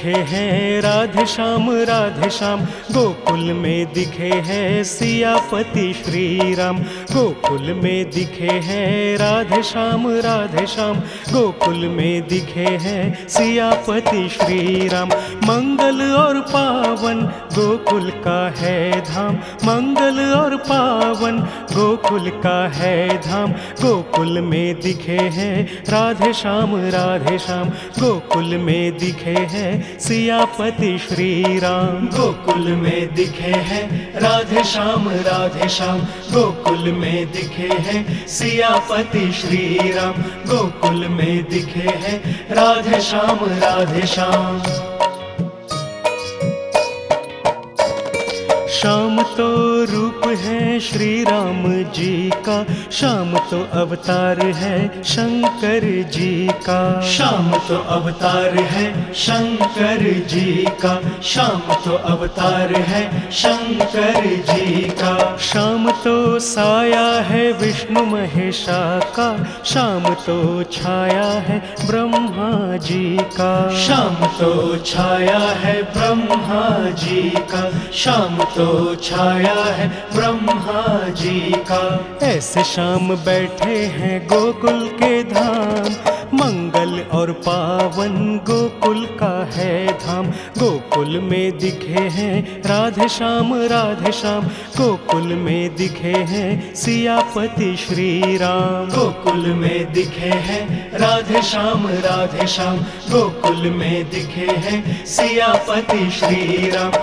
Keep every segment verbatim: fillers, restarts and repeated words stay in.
दिखे हैं राधे श्याम राधे श्याम, गोकुल में दिखे हैं सियापति श्री राम। गोकुल में दिखे हैं राधे श्याम राधे श्याम, गोकुल में दिखे हैं सियापति श्री राम। मंगल और पावन गोकुल का है धाम, मंगल और पावन गोकुल का है धाम। गोकुल में दिखे हैं राधे श्याम राधे श्याम, गोकुल में दिखे हैं सियापति श्री राम। गोकुल में दिखे हैं राधे श्याम राधे श्याम, गोकुल में दिखे हैं सियापति श्री राम। गोकुल में दिखे हैं राधे श्याम राधे श्याम। श्याम तो रूप है श्री राम जी का, श्याम तो अवतार है शंकर जी का। श्याम तो अवतार है शंकर जी का, श्याम तो अवतार है शंकर जी का। श्याम तो साया है विष्णु महेशा का, श्याम तो छाया है ब्रह्मा जी का। श्याम तो छाया है ब्रह्मा जी का, श्याम तो छाया है ब्रह्मा जी का। ऐसे श्याम बैठे हैं गोकुल के धाम, मंगल और पावन गोकुल का है धाम। गोकुल में दिखे हैं राधे श्याम राधे श्याम, गोकुल में दिखे हैं सियापति श्री राम। गोकुल में दिखे हैं राधे श्याम राधे श्याम, गोकुल में दिखे हैं सियापति श्री राम।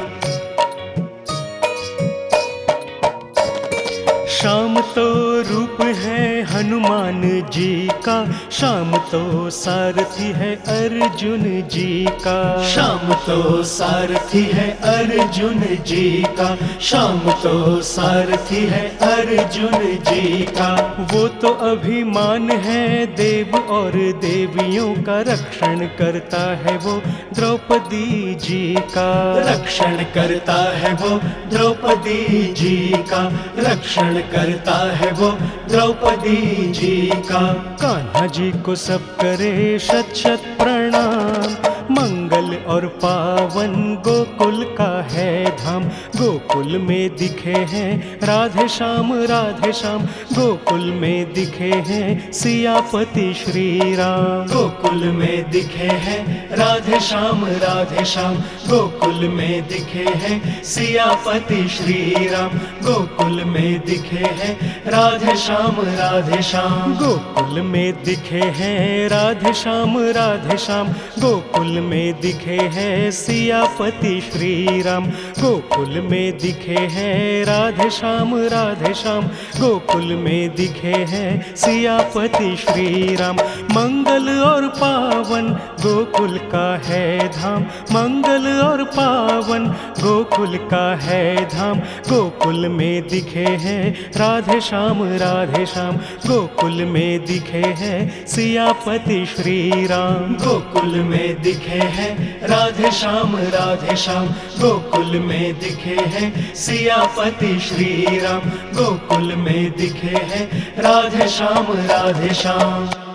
श्याम तो रूप है हनुमान जी का, श्याम तो सारथी है अर्जुन जी का। श्याम तो सारथी है अर्जुन जी का, श्याम तो सारथी है अर्जुन जी का। वो तो अभिमान है देव और देवियों का, रक्षण करता है वो द्रौपदी जी का। रक्षण करता है वो द्रौपदी जी का, रक्षण करता है वो द्रौपदी जी का। कान्हा जी को सब करे शत शत प्रणाम, मंगल और पावन गोकुल का है धाम। गोकुल में दिखे हैं राधे श्याम राधे श्याम, गोकुल में दिखे हैं सियापति श्री राम। गोकुल में दिखे हैं राधे श्याम राधे श्याम, गोकुल में दिखे हैं सियापति श्री राम। गोकुल में दिखे हैं राधे श्याम राधे श्याम, गोकुल में दिखे हैं राधे श्याम राधे श्याम, गोकुल में दिखे हैं सियापति श्री राम। गोकुल में दिखे हैं राधे श्याम राधे श्याम, गोकुल में दिखे हैं सियापति श्री राम। मंगल और पावन गोकुल का है धाम, मंगल और पावन गोकुल का है धाम। गोकुल में दिखे हैं राधे श्याम राधे श्याम, गोकुल में दिखे हैं सियापति श्री राम। गोकुल में दिखे हैं राधे श्याम राधे श्याम, गोकुल में दिखे हैं सियापति श्री राम। गोकुल में दिखे हैं राधे श्याम राधे श्याम।